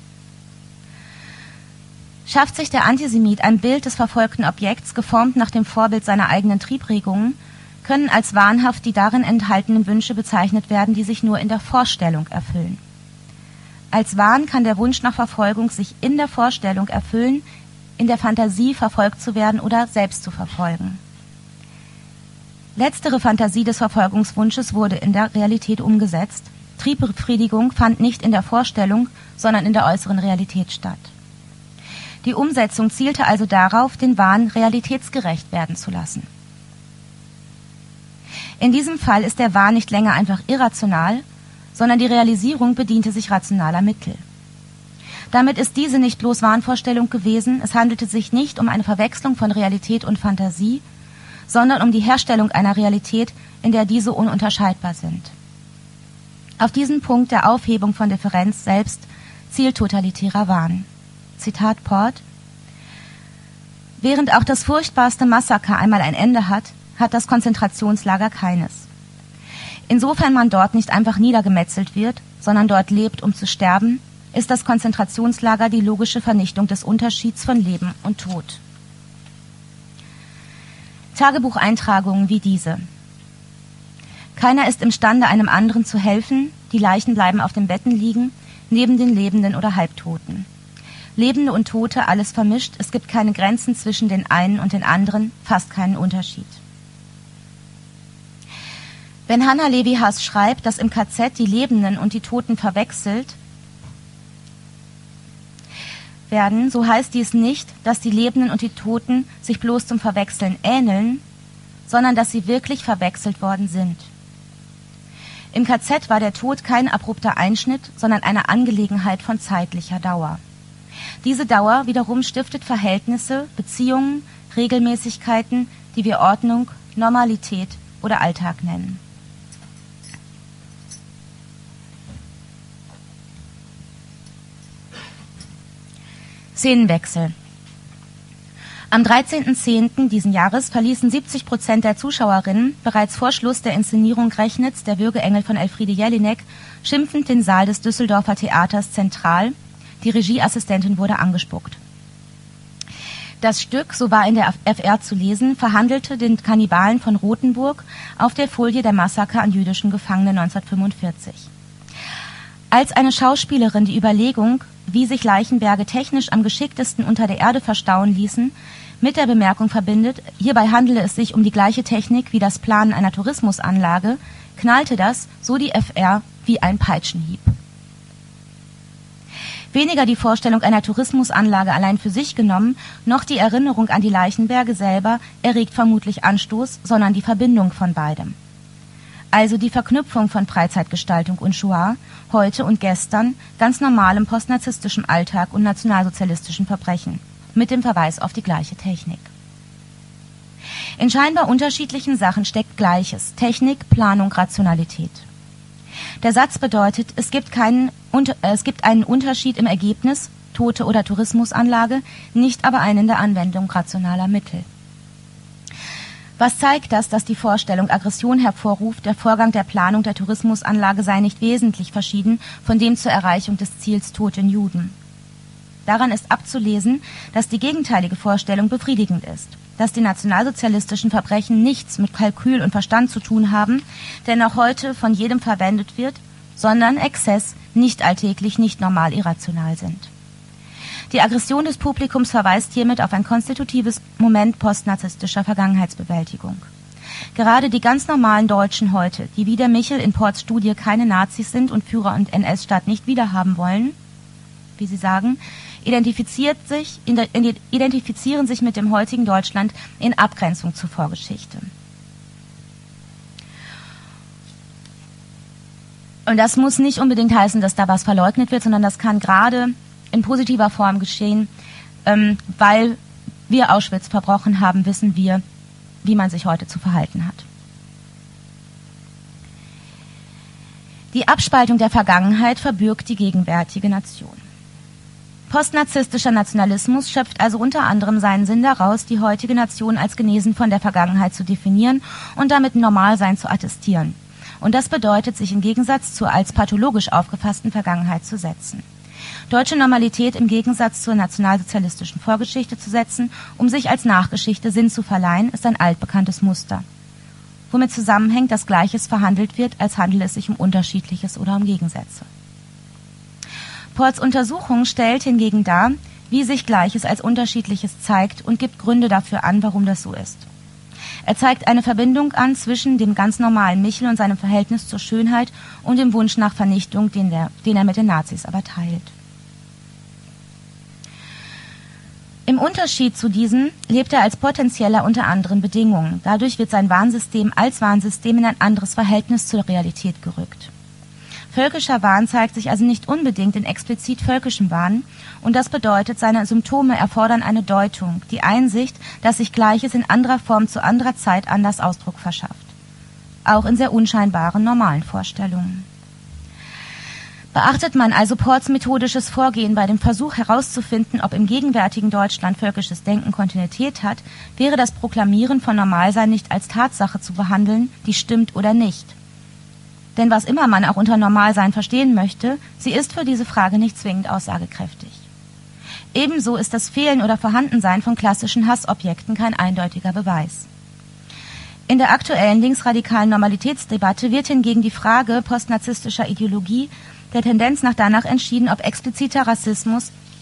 Schafft sich der Antisemit ein Bild des verfolgten Objekts, geformt nach dem Vorbild seiner eigenen Triebregungen, können als wahnhaft die darin enthaltenen Wünsche bezeichnet werden, die sich nur in der Vorstellung erfüllen. Als Wahn kann der Wunsch nach Verfolgung sich in der Vorstellung erfüllen, in der Fantasie verfolgt zu werden oder selbst zu verfolgen. Letztere Fantasie des Verfolgungswunsches wurde in der Realität umgesetzt. Triebbefriedigung fand nicht in der Vorstellung, sondern in der äußeren Realität statt. Die Umsetzung zielte also darauf, den Wahn realitätsgerecht werden zu lassen. In diesem Fall ist der Wahn nicht länger einfach irrational, sondern die Realisierung bediente sich rationaler Mittel. Damit ist diese nicht bloß Wahnvorstellung gewesen, es handelte sich nicht um eine Verwechslung von Realität und Fantasie, sondern um die Herstellung einer Realität, in der diese ununterscheidbar sind. Auf diesen Punkt der Aufhebung von Differenz selbst zielt totalitärer Wahn. Zitat Port: Während auch das furchtbarste Massaker einmal ein Ende hat, hat das Konzentrationslager keines. Insofern man dort nicht einfach niedergemetzelt wird, sondern dort lebt, um zu sterben, ist das Konzentrationslager die logische Vernichtung des Unterschieds von Leben und Tod. Tagebucheintragungen wie diese. Keiner ist imstande, einem anderen zu helfen, die Leichen bleiben auf den Betten liegen, neben den Lebenden oder Halbtoten. Lebende und Tote, alles vermischt, es gibt keine Grenzen zwischen den einen und den anderen, fast keinen Unterschied. Wenn Hanna Levi-Haas schreibt, dass im KZ die Lebenden und die Toten verwechselt werden, so heißt dies nicht, dass die Lebenden und die Toten sich bloß zum Verwechseln ähneln, sondern dass sie wirklich verwechselt worden sind. Im KZ war der Tod kein abrupter Einschnitt, sondern eine Angelegenheit von zeitlicher Dauer. Diese Dauer wiederum stiftet Verhältnisse, Beziehungen, Regelmäßigkeiten, die wir Ordnung, Normalität oder Alltag nennen. Szenenwechsel. Am 13.10. diesen Jahres verließen 70% der Zuschauerinnen bereits vor Schluss der Inszenierung Rechnitz, der Würgeengel von Elfriede Jelinek, schimpfend den Saal des Düsseldorfer Theaters Zentral. Die Regieassistentin wurde angespuckt. Das Stück, so war in der FR zu lesen, verhandelte den Kannibalen von Rothenburg auf der Folie der Massaker an jüdischen Gefangenen 1945. Als eine Schauspielerin die Überlegung, wie sich Leichenberge technisch am geschicktesten unter der Erde verstauen ließen, mit der Bemerkung verbindet, hierbei handele es sich um die gleiche Technik wie das Planen einer Tourismusanlage, knallte das, so die FR, wie ein Peitschenhieb. Weniger die Vorstellung einer Tourismusanlage allein für sich genommen, noch die Erinnerung an die Leichenberge selber erregt vermutlich Anstoß, sondern die Verbindung von beidem. Also die Verknüpfung von Freizeitgestaltung und Shoah, heute und gestern, ganz normalem postnarzisstischen Alltag und nationalsozialistischen Verbrechen, mit dem Verweis auf die gleiche Technik. In scheinbar unterschiedlichen Sachen steckt Gleiches: Technik, Planung, Rationalität. Der Satz bedeutet, es gibt einen Unterschied im Ergebnis, Tote oder Tourismusanlage, nicht aber einen in der Anwendung rationaler Mittel. Was zeigt das, dass die Vorstellung Aggression hervorruft, der Vorgang der Planung der Tourismusanlage sei nicht wesentlich verschieden von dem zur Erreichung des Ziels toten Juden? Daran ist abzulesen, dass die gegenteilige Vorstellung befriedigend ist, dass die nationalsozialistischen Verbrechen nichts mit Kalkül und Verstand zu tun haben, der noch heute von jedem verwendet wird, sondern Exzess, nicht alltäglich, nicht normal irrational sind. Die Aggression des Publikums verweist hiermit auf ein konstitutives Moment postnarzisstischer Vergangenheitsbewältigung. Gerade die ganz normalen Deutschen heute, die wie der Michel in Ports Studie keine Nazis sind und Führer und NS-Staat nicht wiederhaben wollen, wie sie sagen, identifizieren sich mit dem heutigen Deutschland in Abgrenzung zur Vorgeschichte. Und das muss nicht unbedingt heißen, dass da was verleugnet wird, sondern das kann gerade in positiver Form geschehen, weil wir Auschwitz verbrochen haben, wissen wir, wie man sich heute zu verhalten hat. Die Abspaltung der Vergangenheit verbürgt die gegenwärtige Nation. Postnarzisstischer Nationalismus schöpft also unter anderem seinen Sinn daraus, die heutige Nation als genesen von der Vergangenheit zu definieren und damit Normalsein zu attestieren. Und das bedeutet, sich im Gegensatz zur als pathologisch aufgefassten Vergangenheit zu setzen. Deutsche Normalität im Gegensatz zur nationalsozialistischen Vorgeschichte zu setzen, um sich als Nachgeschichte Sinn zu verleihen, ist ein altbekanntes Muster. Womit zusammenhängt, dass Gleiches verhandelt wird, als handele es sich um Unterschiedliches oder um Gegensätze. Ports Untersuchung stellt hingegen dar, wie sich Gleiches als Unterschiedliches zeigt und gibt Gründe dafür an, warum das so ist. Er zeigt eine Verbindung an zwischen dem ganz normalen Michel und seinem Verhältnis zur Schönheit und dem Wunsch nach Vernichtung, den er mit den Nazis aber teilt. Im Unterschied zu diesen lebt er als Potenzieller unter anderen Bedingungen. Dadurch wird sein Wahnsystem als Wahnsystem in ein anderes Verhältnis zur Realität gerückt. Völkischer Wahn zeigt sich also nicht unbedingt in explizit völkischem Wahn, und das bedeutet, seine Symptome erfordern eine Deutung, die Einsicht, dass sich Gleiches in anderer Form zu anderer Zeit anders Ausdruck verschafft. Auch in sehr unscheinbaren, normalen Vorstellungen. Beachtet man also Ports methodisches Vorgehen bei dem Versuch herauszufinden, ob im gegenwärtigen Deutschland völkisches Denken Kontinuität hat, wäre das Proklamieren von Normalsein nicht als Tatsache zu behandeln, die stimmt oder nicht. Denn was immer man auch unter Normalsein verstehen möchte, sie ist für diese Frage nicht zwingend aussagekräftig. Ebenso ist das Fehlen oder Vorhandensein von klassischen Hassobjekten kein eindeutiger Beweis. In der aktuellen linksradikalen Normalitätsdebatte wird hingegen die Frage postnarzisstischer Ideologie der Tendenz nach danach entschieden, ob expliziter Rassismus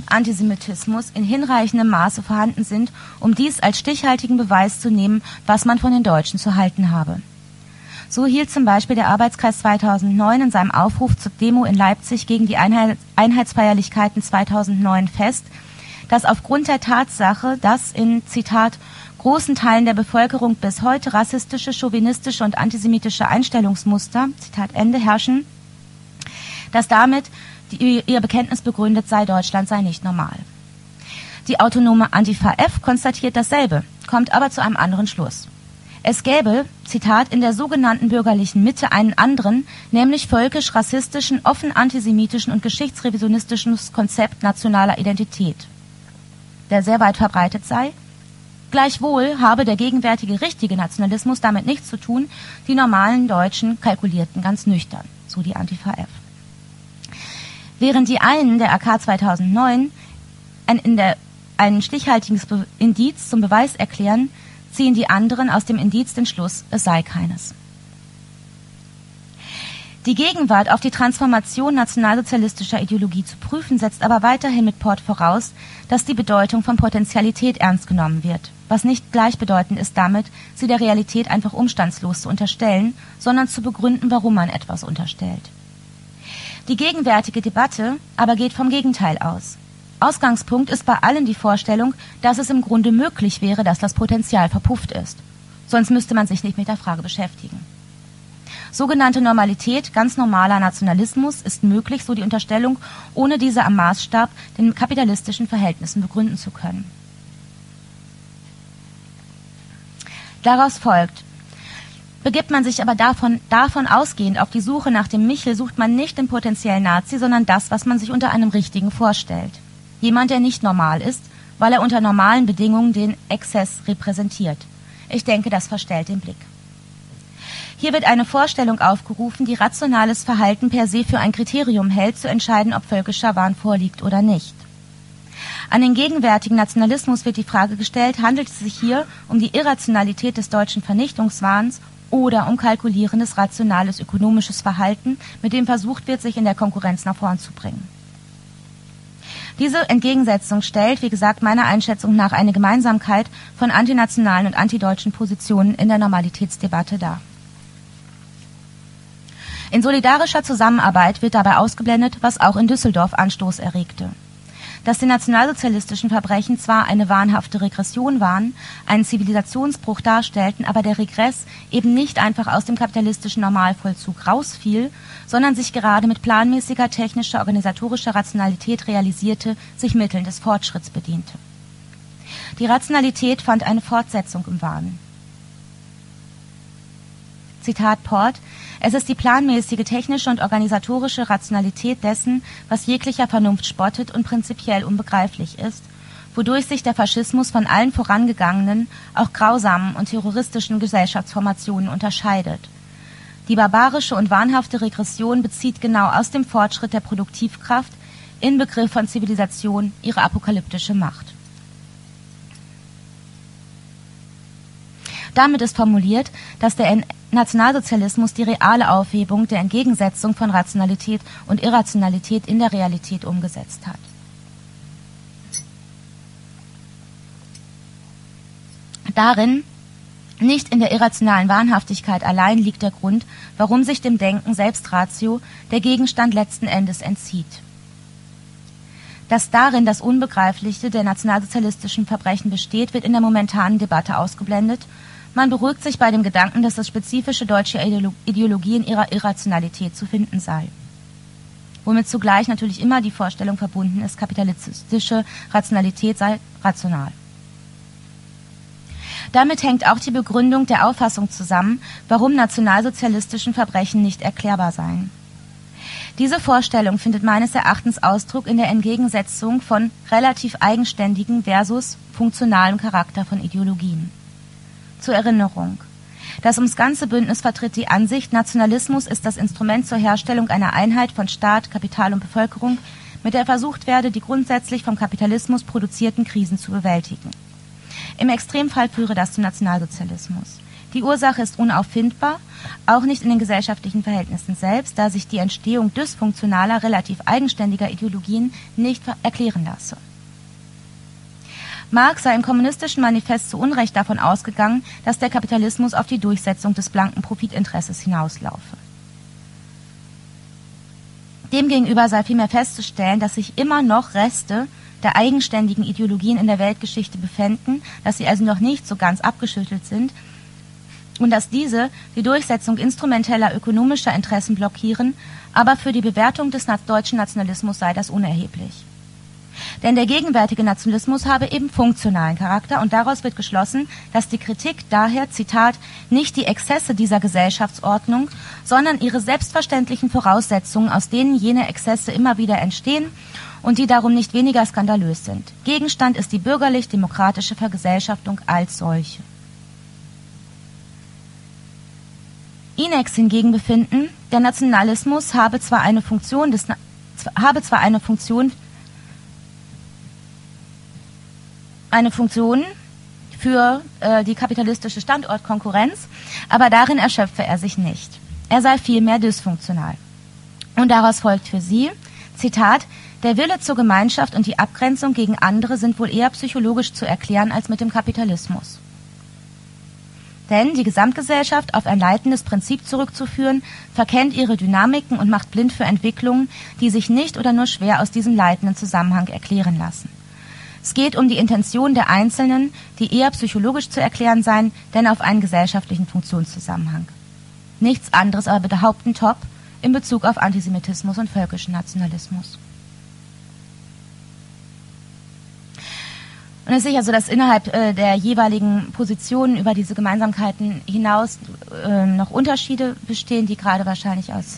Antisemitismus in hinreichendem Maße vorhanden sind, um dies als stichhaltigen Beweis zu nehmen, was man von den Deutschen zu halten habe. So hielt zum Beispiel der Arbeitskreis 2009 in seinem Aufruf zur Demo in Leipzig gegen die Einheitsfeierlichkeiten 2009 fest, dass aufgrund der Tatsache, dass in, Zitat, großen Teilen der Bevölkerung bis heute rassistische, chauvinistische und antisemitische Einstellungsmuster, Zitat Ende, herrschen, dass damit ihr Bekenntnis begründet sei, Deutschland sei nicht normal. Die autonome Antifa F konstatiert dasselbe, kommt aber zu einem anderen Schluss. Es gäbe, Zitat, in der sogenannten bürgerlichen Mitte einen anderen, nämlich völkisch-rassistischen, offen antisemitischen und geschichtsrevisionistischen Konzept nationaler Identität, der sehr weit verbreitet sei. Gleichwohl habe der gegenwärtige richtige Nationalismus damit nichts zu tun, die normalen Deutschen kalkulierten ganz nüchtern, so die Antifa F. Während die einen der AK 2009 ein stichhaltiges Indiz zum Beweis erklären, ziehen die anderen aus dem Indiz den Schluss, es sei keines. Die Gegenwart auf die Transformation nationalsozialistischer Ideologie zu prüfen, setzt aber weiterhin mit Port voraus, dass die Bedeutung von Potentialität ernst genommen wird, was nicht gleichbedeutend ist damit, sie der Realität einfach umstandslos zu unterstellen, sondern zu begründen, warum man etwas unterstellt. Die gegenwärtige Debatte aber geht vom Gegenteil aus. Ausgangspunkt ist bei allen die Vorstellung, dass es im Grunde möglich wäre, dass das Potenzial verpufft ist. Sonst müsste man sich nicht mit der Frage beschäftigen. Sogenannte Normalität, ganz normaler Nationalismus, ist möglich, so die Unterstellung, ohne diese am Maßstab den kapitalistischen Verhältnissen begründen zu können. Daraus folgt: Begibt man sich aber davon ausgehend auf die Suche nach dem Michel, sucht man nicht den potenziellen Nazi, sondern das, was man sich unter einem Richtigen vorstellt. Jemand, der nicht normal ist, weil er unter normalen Bedingungen den Exzess repräsentiert. Ich denke, das verstellt den Blick. Hier wird eine Vorstellung aufgerufen, die rationales Verhalten per se für ein Kriterium hält, zu entscheiden, ob völkischer Wahn vorliegt oder nicht. An den gegenwärtigen Nationalismus wird die Frage gestellt, handelt es sich hier um die Irrationalität des deutschen Vernichtungswahns oder um kalkulierendes, rationales, ökonomisches Verhalten, mit dem versucht wird, sich in der Konkurrenz nach vorn zu bringen. Diese Entgegensetzung stellt, wie gesagt, meiner Einschätzung nach eine Gemeinsamkeit von antinationalen und antideutschen Positionen in der Normalitätsdebatte dar. In solidarischer Zusammenarbeit wird dabei ausgeblendet, was auch in Düsseldorf Anstoß erregte. Dass die nationalsozialistischen Verbrechen zwar eine wahnhafte Regression waren, einen Zivilisationsbruch darstellten, aber der Regress eben nicht einfach aus dem kapitalistischen Normalvollzug rausfiel, sondern sich gerade mit planmäßiger technischer, organisatorischer Rationalität realisierte, sich Mitteln des Fortschritts bediente. Die Rationalität fand eine Fortsetzung im Wahn. Zitat Port: Es ist die planmäßige technische und organisatorische Rationalität dessen, was jeglicher Vernunft spottet und prinzipiell unbegreiflich ist, wodurch sich der Faschismus von allen vorangegangenen, auch grausamen und terroristischen Gesellschaftsformationen unterscheidet. Die barbarische und wahnhafte Regression bezieht genau aus dem Fortschritt der Produktivkraft, Inbegriff von Zivilisation, ihre apokalyptische Macht. Damit ist formuliert, dass der Nationalsozialismus die reale Aufhebung der Entgegensetzung von Rationalität und Irrationalität in der Realität umgesetzt hat. Darin, nicht in der irrationalen Wahnhaftigkeit allein, liegt der Grund, warum sich dem Denken selbst Ratio der Gegenstand letzten Endes entzieht. Dass darin das Unbegreifliche der nationalsozialistischen Verbrechen besteht, wird in der momentanen Debatte ausgeblendet. Man beruhigt sich bei dem Gedanken, dass das spezifische deutsche Ideologie in ihrer Irrationalität zu finden sei. Womit zugleich natürlich immer die Vorstellung verbunden ist, kapitalistische Rationalität sei rational. Damit hängt auch die Begründung der Auffassung zusammen, warum nationalsozialistischen Verbrechen nicht erklärbar seien. Diese Vorstellung findet meines Erachtens Ausdruck in der Entgegensetzung von relativ eigenständigen versus funktionalem Charakter von Ideologien. Zur Erinnerung: Das ums ganze Bündnis vertritt die Ansicht, Nationalismus ist das Instrument zur Herstellung einer Einheit von Staat, Kapital und Bevölkerung, mit der versucht werde, die grundsätzlich vom Kapitalismus produzierten Krisen zu bewältigen. Im Extremfall führe das zum Nationalsozialismus. Die Ursache ist unauffindbar, auch nicht in den gesellschaftlichen Verhältnissen selbst, da sich die Entstehung dysfunktionaler, relativ eigenständiger Ideologien nicht erklären lasse. Marx sei im kommunistischen Manifest zu Unrecht davon ausgegangen, dass der Kapitalismus auf die Durchsetzung des blanken Profitinteresses hinauslaufe. Demgegenüber sei vielmehr festzustellen, dass sich immer noch Reste der eigenständigen Ideologien in der Weltgeschichte befänden, dass sie also noch nicht so ganz abgeschüttelt sind und dass diese die Durchsetzung instrumenteller ökonomischer Interessen blockieren, aber für die Bewertung des deutschen Nationalismus sei das unerheblich. Denn der gegenwärtige Nationalismus habe eben funktionalen Charakter und daraus wird geschlossen, dass die Kritik daher, Zitat, nicht die Exzesse dieser Gesellschaftsordnung, sondern ihre selbstverständlichen Voraussetzungen, aus denen jene Exzesse immer wieder entstehen und die darum nicht weniger skandalös sind. Gegenstand ist die bürgerlich-demokratische Vergesellschaftung als solche. Inex hingegen befinden, der Nationalismus habe zwar eine Funktion für die kapitalistische Standortkonkurrenz, aber darin erschöpfe er sich nicht. Er sei vielmehr dysfunktional. Und daraus folgt für sie, Zitat, der Wille zur Gemeinschaft und die Abgrenzung gegen andere sind wohl eher psychologisch zu erklären als mit dem Kapitalismus. Denn die Gesamtgesellschaft auf ein leitendes Prinzip zurückzuführen, verkennt ihre Dynamiken und macht blind für Entwicklungen, die sich nicht oder nur schwer aus diesem leitenden Zusammenhang erklären lassen. Es geht um die Intention der Einzelnen, die eher psychologisch zu erklären seien, denn auf einen gesellschaftlichen Funktionszusammenhang. Nichts anderes aber behaupten Top in Bezug auf Antisemitismus und völkischen Nationalismus. Und es ist sicher so, dass innerhalb der jeweiligen Positionen über diese Gemeinsamkeiten hinaus noch Unterschiede bestehen, die gerade wahrscheinlich aus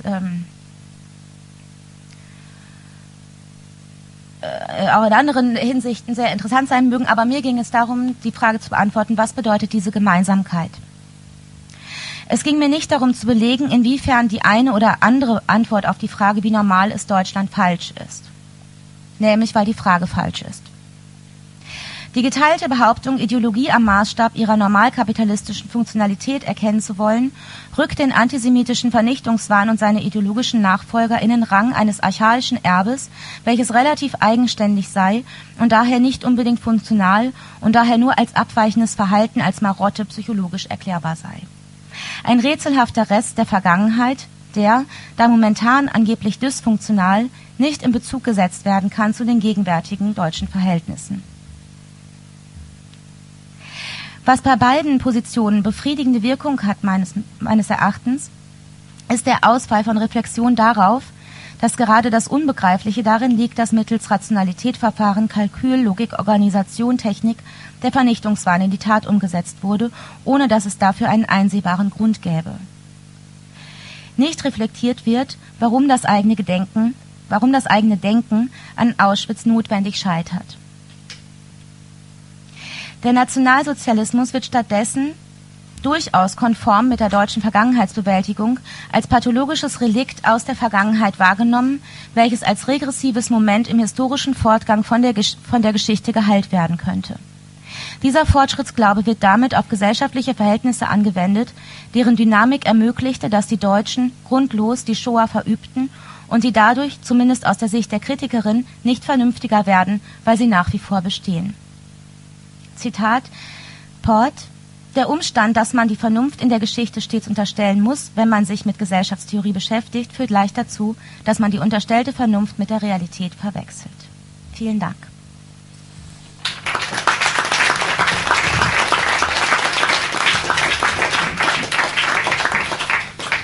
auch in anderen Hinsichten sehr interessant sein mögen, aber mir ging es darum, die Frage zu beantworten, was bedeutet diese Gemeinsamkeit? Es ging mir nicht darum zu belegen, inwiefern die eine oder andere Antwort auf die Frage, wie normal ist Deutschland, falsch ist. Nämlich, weil die Frage falsch ist. Die geteilte Behauptung, Ideologie am Maßstab ihrer normalkapitalistischen Funktionalität erkennen zu wollen, rückt den antisemitischen Vernichtungswahn und seine ideologischen Nachfolger in den Rang eines archaischen Erbes, welches relativ eigenständig sei und daher nicht unbedingt funktional und daher nur als abweichendes Verhalten als Marotte psychologisch erklärbar sei. Ein rätselhafter Rest der Vergangenheit, der, da momentan angeblich dysfunktional, nicht in Bezug gesetzt werden kann zu den gegenwärtigen deutschen Verhältnissen. Was bei beiden Positionen befriedigende Wirkung hat, meines Erachtens, ist der Ausfall von Reflexion darauf, dass gerade das Unbegreifliche darin liegt, dass mittels Rationalitätverfahren, Kalkül, Logik, Organisation, Technik der Vernichtungswahn in die Tat umgesetzt wurde, ohne dass es dafür einen einsehbaren Grund gäbe. Nicht reflektiert wird, warum das eigene Denken an Auschwitz notwendig scheitert. Der Nationalsozialismus wird stattdessen durchaus konform mit der deutschen Vergangenheitsbewältigung als pathologisches Relikt aus der Vergangenheit wahrgenommen, welches als regressives Moment im historischen Fortgang von der Geschichte geheilt werden könnte. Dieser Fortschrittsglaube wird damit auf gesellschaftliche Verhältnisse angewendet, deren Dynamik ermöglichte, dass die Deutschen grundlos die Shoah verübten und die dadurch, zumindest aus der Sicht der Kritikerin, nicht vernünftiger werden, weil sie nach wie vor bestehen. Zitat, Port, der Umstand, dass man die Vernunft in der Geschichte stets unterstellen muss, wenn man sich mit Gesellschaftstheorie beschäftigt, führt leicht dazu, dass man die unterstellte Vernunft mit der Realität verwechselt. Vielen Dank.